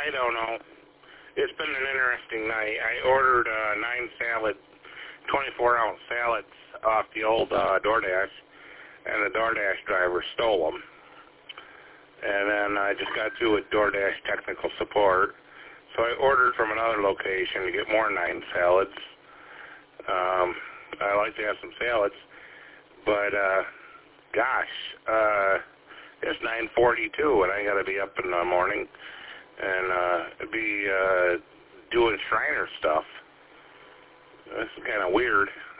I don't know. It's been an interesting night. I ordered 9 salad, 24-ounce salads off the old DoorDash, and the DoorDash driver stole them. And then I just got through with DoorDash technical support. So I ordered from another location to get more 9 salads. I like to have some salads. But, gosh, it's 9:42, and I got to be up in the morning and be doing Shriner stuff. This is kind of weird.